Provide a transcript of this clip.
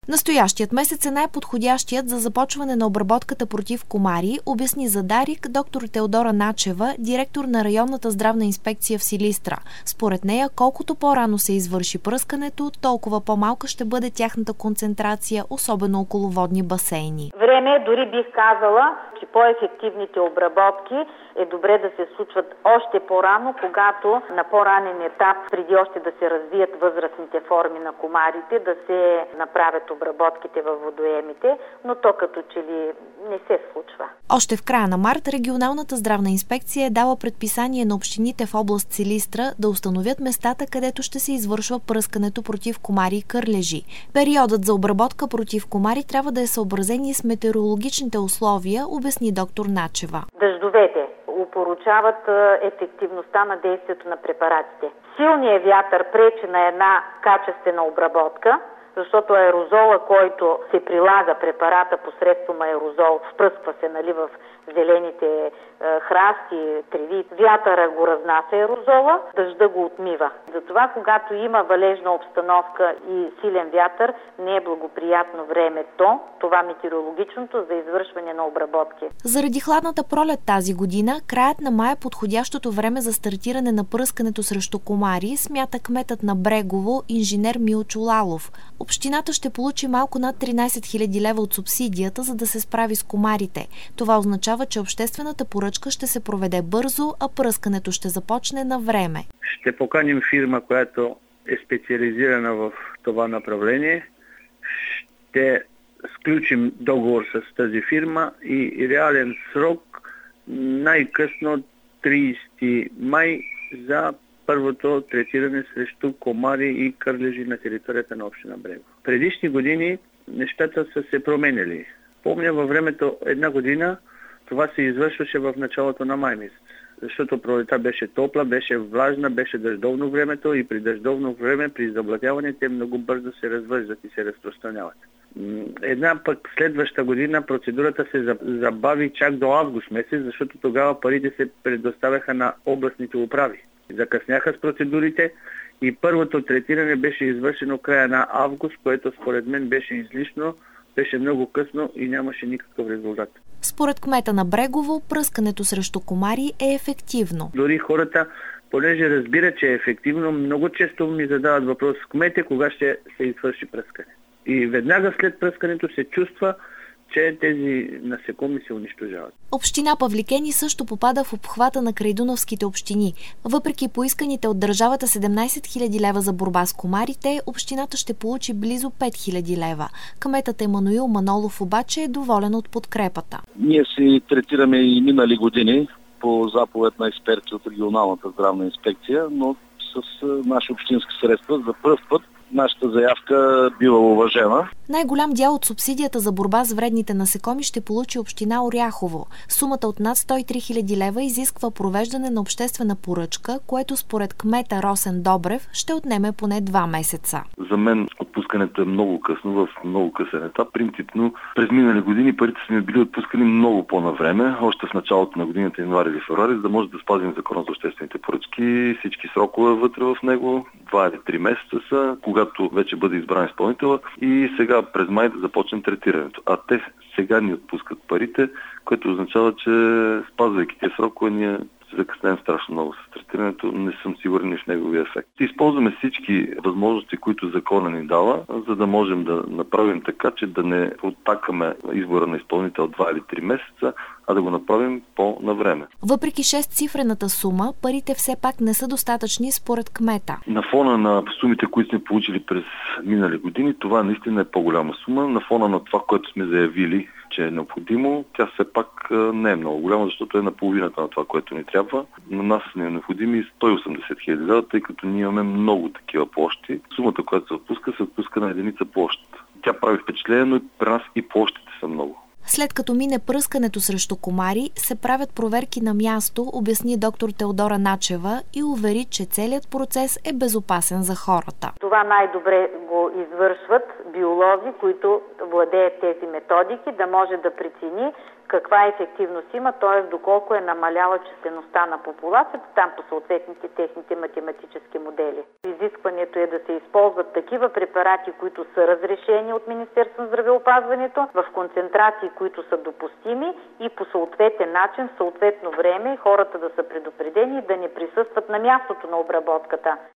Настоящият месец е най-подходящият за започване на обработката против комари, обясни за Дарик доктор Теодора Начева, директор на районната здравна инспекция в Силистра. Според нея, колкото по-рано се извърши пръскането, толкова по-малка ще бъде тяхната концентрация, особено около водни басейни. Време, дори бих казала, че по-ефективните обработки е добре да се случват още по-рано, когато на по-ранен етап, преди още да се развият възрастните форми на комарите, да се направят обработките във водоемите, но то като че ли не се случва. Още в края на март регионалната здравна инспекция е дала предписание на общините в област Силистра да установят местата, където ще се извършва пръскането против комари и кърлежи. Периодът за обработка против комари трябва да е съобразен и с метеорологичните условия, обясни доктор Начева. Дъждовете упоручават ефективността на действието на препаратите. Силният вятър пречи на една качествена обработка, защото аерозола, който се прилага препарата посредством аерозол, впръсква се в зелените храсти, треви. Вятъра го разнася аерозола, дъжда го отмива. Затова, когато има валежна обстановка и силен вятър, не е благоприятно времето, това метеорологичното, за извършване на обработки. Заради хладната пролет тази година, краят на май е подходящото време за стартиране на пръскането срещу комари, смята кметът на Брегово, инженер Милчо Лалов. Общината ще получи малко над 13 000 лева от субсидията, за да се справи с комарите. Това означава, че обществената поръчка ще се проведе бързо, а пръскането ще започне на време. Ще поканим фирма, която е специализирана в това направление. Ще сключим договор с тази фирма и реален срок най-късно 30 май за първото третиране срещу комари и кърлежи на територията на община Брегово. Предишни години нещата са се променили. Помня във времето една година това се извършваше в началото на май месец, защото пролета беше топла, беше влажна, беше дъждовно времето и при дъждовно време, при заблатяване, те много бързо се развъждат и се разпространяват. Една пък следваща година процедурата се забави чак до август месец, защото тогава парите се предоставяха на областните управи. Закъсняха с процедурите и първото третиране беше извършено края на август, което според мен беше излишно, беше много късно и нямаше никакъв резултат. Според кмета на Брегово, пръскането срещу комари е ефективно. Дори хората, понеже разбират, че е ефективно, много често ми задават въпрос: кмете, кога ще се извърши пръскане? И веднага след пръскането се чувства, че тези насекоми се унищожават. Община Павликени също попада в обхвата на крайдунавските общини. Въпреки поисканите от държавата 17 000 лева за борба с комарите, общината ще получи близо 5 000 лева. Кметът Емануил Манолов обаче е доволен от подкрепата. Ние си третираме и минали години по заповед на експерти от регионалната здравна инспекция, но с наши общински средства за пръв път нашата заявка бива уважена. Най-голям дял от субсидията за борба с вредните насекоми ще получи община Оряхово. Сумата от над 103 000 лева изисква провеждане на обществена поръчка, което според кмета Росен Добрев ще отнеме поне 2 месеца. За мен отпускането е много късно, в много късен етап. Принципно през минали години парите са ми били отпускани много по-навреме, още в началото на годината, януари или февруари, за да може да спазим закона за обществените поръчки, всички срокове вътре в него, 2 или 3 месеца са, когато вече бъде избран изпълнител, и сега през май да започнем третирането. А те сега ни отпускат парите, което означава, че спазвайки тези срокове, ние се закъснем страшно много с третирането. Не съм сигурен в неговия ефект. Използваме всички възможности, които закона ни дава, за да можем да направим така, че да не оттакаме избора на изпълнител 2 или 3 месеца, а да го направим по-навреме. Въпреки 6-цифрената сума, парите все пак не са достатъчни според кмета. На фона на сумите, които сме получили през минали години, това наистина е по-голяма сума. На фона на това, което сме заявили, че е необходимо, тя все пак не е много голяма, защото е на половината на това, което ни трябва. На нас не е необходими 180 000 лева, тъй като ние имаме много такива площи. Сумата, която се отпуска на единица площ. Тя прави впечатление, но при нас и площите са много. След като мине пръскането срещу комари, се правят проверки на място, обясни доктор Теодора Начева и увери, че целият процес е безопасен за хората. Това най-добре го извършват биолози, които владеят тези методики, да може да прецени каква ефективност има, т.е. доколко е намаляла числеността на популацията, там по съответните техните математически модели. Изискването е да се използват такива препарати, които са разрешени от Министерството на здравеопазването, в концентрации, които са допустими и по съответен начин, в съответно време хората да са предупредени и да не присъстват на мястото на обработката.